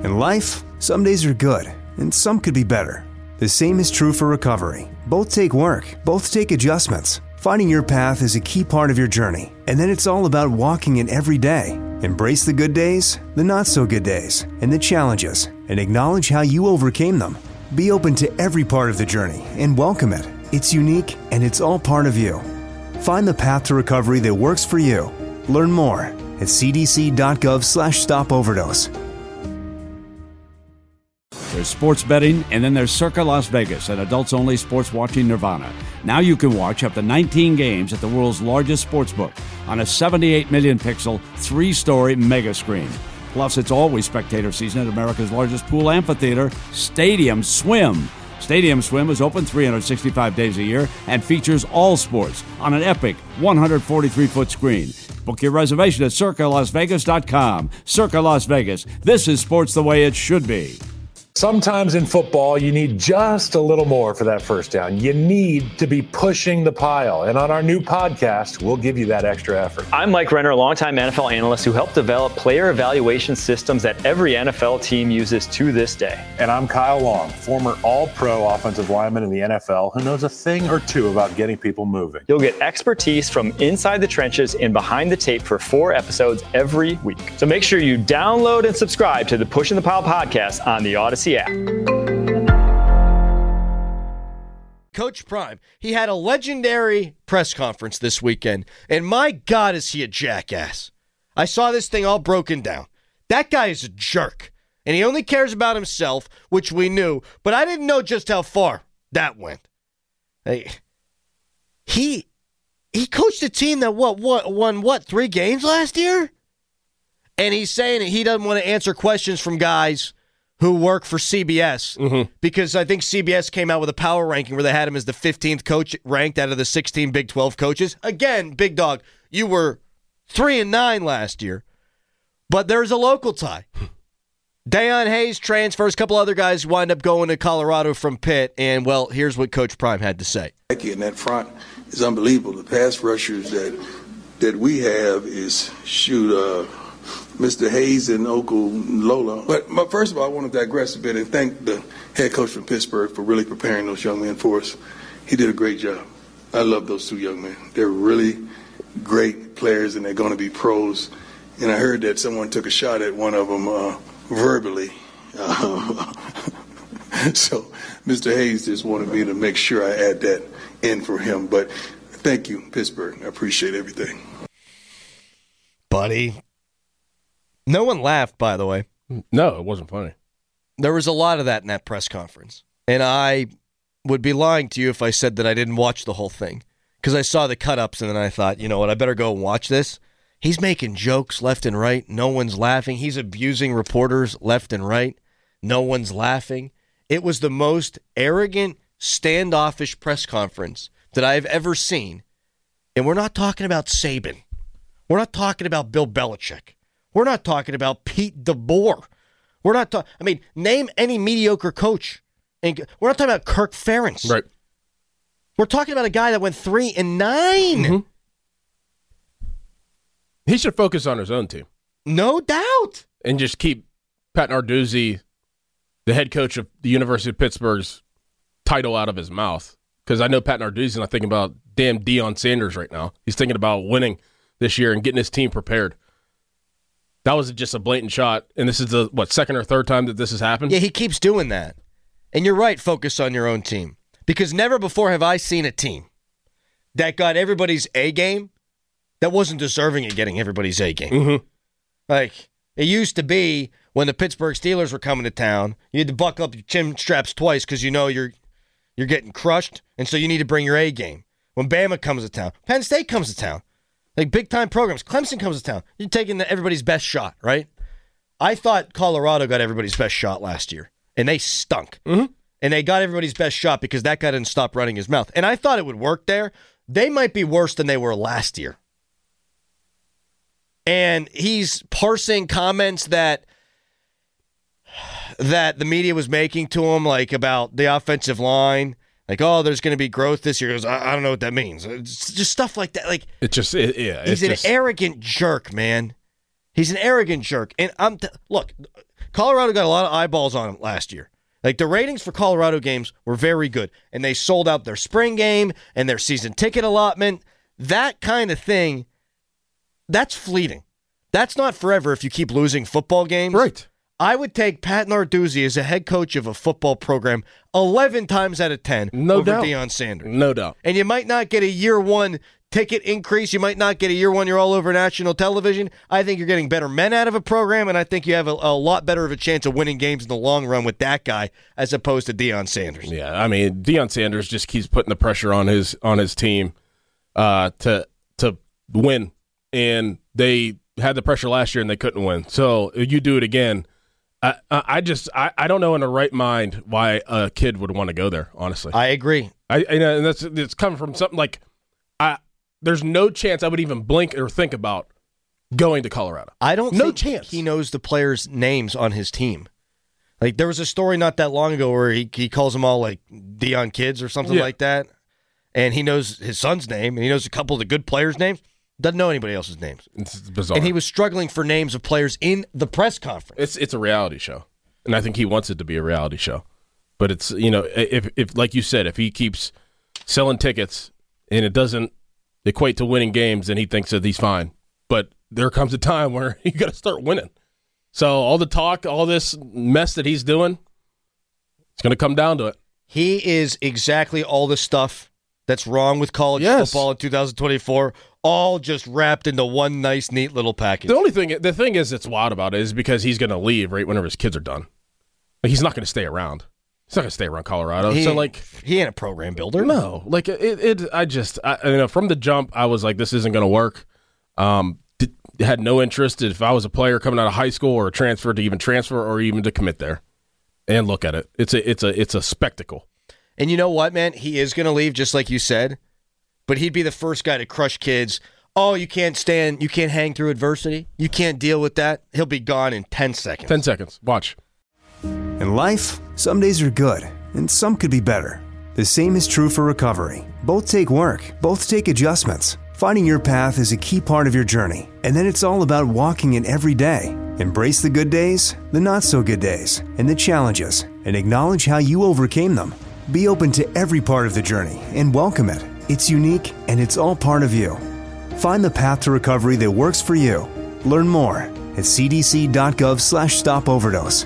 In life, some days are good, and some could be better. The same is true for recovery. Both take work, both take adjustments. Finding your path is a key part of your journey, and then it's all about walking it every day. Embrace the good days, the not-so-good days, and the challenges, and acknowledge how you overcame them. Be open to every part of the journey and welcome it. It's unique, and it's all part of you. Find the path to recovery that works for you. Learn more at cdc.gov/stopoverdose. There's sports betting, and then there's Circa Las Vegas, an adults-only sports-watching nirvana. Now you can watch up to 19 games at the world's largest sportsbook on a 78 million-pixel, 3-story mega screen. Plus, it's always spectator season at America's largest pool amphitheater, Stadium Swim. Stadium Swim is open 365 days a year and features all sports on an epic 143-foot screen. Book your reservation at CircaLasVegas.com. Circa Las Vegas. This is sports the way it should be. Sometimes in football, you need just a little more for that first down. You need to be pushing the pile. And on our new podcast, we'll give you that extra effort. I'm Mike Renner, a longtime NFL analyst who helped develop player evaluation systems that every NFL team uses to this day. And I'm Kyle Long, former all-pro offensive lineman in the NFL who knows a thing or two about getting people moving. You'll get expertise from inside the trenches and behind the tape for 4 episodes every week. So make sure you download and subscribe to the Pushing the Pile podcast on the Odyssey app. Coach Prime, he had a legendary press conference this weekend, and my God, is he a jackass. I saw this thing all broken down. That guy is a jerk, and he only cares about himself, which we knew, but I didn't know just how far that went. He coached a team that won 3 games last year? And he's saying that he doesn't want to answer questions from guys who work for CBS, because I think CBS came out with a power ranking where they had him as the 15th coach ranked out of the 16 Big 12 coaches. Again, Big Dog, you were 3-9 last year, but there's a local tie. Deion Hayes transfers, a couple other guys wind up going to Colorado from Pitt, and, well, here's what Coach Prime had to say. And that front is unbelievable. The pass rushers that we have is, Mr. Hayes and Okunlola. But first of all, I want to digress a bit and thank the head coach from Pittsburgh for really preparing those young men for us. He did a great job. I love those 2 young men. They're really great players, and they're going to be pros. And I heard that someone took a shot at one of them verbally. So Mr. Hayes just wanted me to make sure I add that in for him. But thank you, Pittsburgh. I appreciate everything. Buddy. No one laughed, by the way. No, it wasn't funny. There was a lot of that in that press conference. And I would be lying to you if I said that I didn't watch the whole thing. Because I saw the cut-ups and then I thought, you know what, I better go and watch this. He's making jokes left and right. No one's laughing. He's abusing reporters left and right. No one's laughing. It was the most arrogant, standoffish press conference that I've ever seen. And we're not talking about Saban. We're not talking about Bill Belichick. We're not talking about Pete DeBoer. We're not talking, name any mediocre coach. And we're not talking about Kirk Ferentz. Right. We're talking about a guy that went 3-9. He should focus on his own team. No doubt. And just keep Pat Narduzzi, the head coach of the University of Pittsburgh's title, out of his mouth. Because I know Pat Narduzzi's not thinking about damn Deion Sanders right now. He's thinking about winning this year and getting his team prepared. That was just a blatant shot, and this is the, second or third time that this has happened? Yeah, he keeps doing that. And you're right, focus on your own team. Because never before have I seen a team that got everybody's A game that wasn't deserving of getting everybody's A game. Like, it used to be when the Pittsburgh Steelers were coming to town, you had to buckle up your chin straps twice because you know you're getting crushed, and so you need to bring your A game. When Bama comes to town, Penn State comes to town. Like big-time programs. Clemson comes to town. You're taking everybody's best shot, right? I thought Colorado got everybody's best shot last year, and they stunk. And they got everybody's best shot because that guy didn't stop running his mouth. And I thought it would work there. They might be worse than they were last year. And he's parsing comments that the media was making to him, like about the offensive line. Like, oh, there's going to be growth this year. He goes, I don't know what that means. It's just stuff like that. Like, he's an arrogant jerk, man. He's an arrogant jerk. And look, Colorado got a lot of eyeballs on them last year. Like, the ratings for Colorado games were very good, and they sold out their spring game and their season ticket allotment. That kind of thing, that's fleeting. That's not forever if you keep losing football games. Right. I would take Pat Narduzzi as a head coach of a football program 11 times out of 10 over Deion Sanders. No doubt. And you might not get a year one ticket increase. You might not get a year one you're all over national television. I think you're getting better men out of a program, and I think you have a lot better of a chance of winning games in the long run with that guy as opposed to Deion Sanders. Yeah, I mean, Deion Sanders just keeps putting the pressure on his team to win, and they had the pressure last year and they couldn't win. So you do it again. I don't know in the right mind why a kid would want to go there. Honestly, I agree. And it's coming from something like there's no chance I would even blink or think about going to Colorado. I don't think he knows the players' names on his team. Like, there was a story not that long ago where he calls them all like Deion kids or something like that, and he knows his son's name and he knows a couple of the good players' names. Doesn't know anybody else's names. It's bizarre. And he was struggling for names of players in the press conference. It's a reality show, and I think he wants it to be a reality show. But it's, if like you said, if he keeps selling tickets and it doesn't equate to winning games, then he thinks that he's fine. But there comes a time where you got to start winning. So all the talk, all this mess that he's doing, it's going to come down to it. He is exactly all the stuff that's wrong with college football in 2024. All just wrapped into one nice, neat little package. The thing is that's wild about it is because he's going to leave right whenever his kids are done. Like, he's not going to stay around. He's not going to stay around Colorado. He ain't a program builder. No, like from the jump, I was like, this isn't going to work. Had no interest if I was a player coming out of high school or a transfer to even transfer or even to commit there. And look at it. It's a spectacle. And you know what, man? He is going to leave, just like you said. But he'd be the first guy to crush kids. Oh, you can't hang through adversity. You can't deal with that. He'll be gone in 10 seconds. 10 seconds. Watch. In life, some days are good, and some could be better. The same is true for recovery. Both take work. Both take adjustments. Finding your path is a key part of your journey. And then it's all about walking it every day. Embrace the good days, the not so good days, and the challenges, and acknowledge how you overcame them. Be open to every part of the journey and welcome it. It's unique, and it's all part of you. Find the path to recovery that works for you. Learn more at cdc.gov/stopoverdose.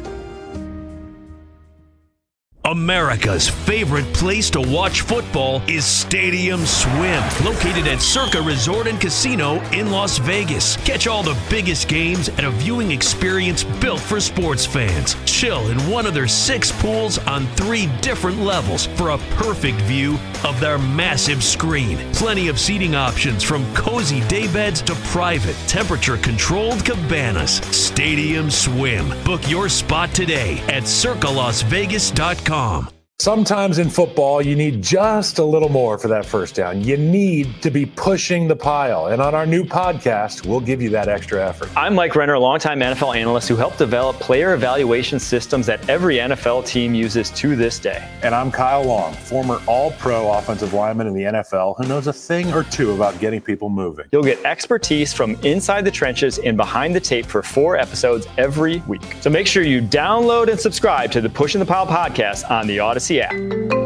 America's favorite place to watch football is Stadium Swim, located at Circa Resort and Casino in Las Vegas. Catch all the biggest games at a viewing experience built for sports fans. Chill in one of their 6 pools on 3 different levels for a perfect view of their massive screen. Plenty of seating options from cozy daybeds to private, temperature-controlled cabanas. Stadium Swim. Book your spot today at circalasvegas.com. Sometimes in football, you need just a little more for that first down. You need to be pushing the pile. And on our new podcast, we'll give you that extra effort. I'm Mike Renner, a longtime NFL analyst who helped develop player evaluation systems that every NFL team uses to this day. And I'm Kyle Long, former All-Pro offensive lineman in the NFL who knows a thing or two about getting people moving. You'll get expertise from inside the trenches and behind the tape for 4 episodes every week. So make sure you download and subscribe to the Pushing the Pile podcast on the Odyssey app.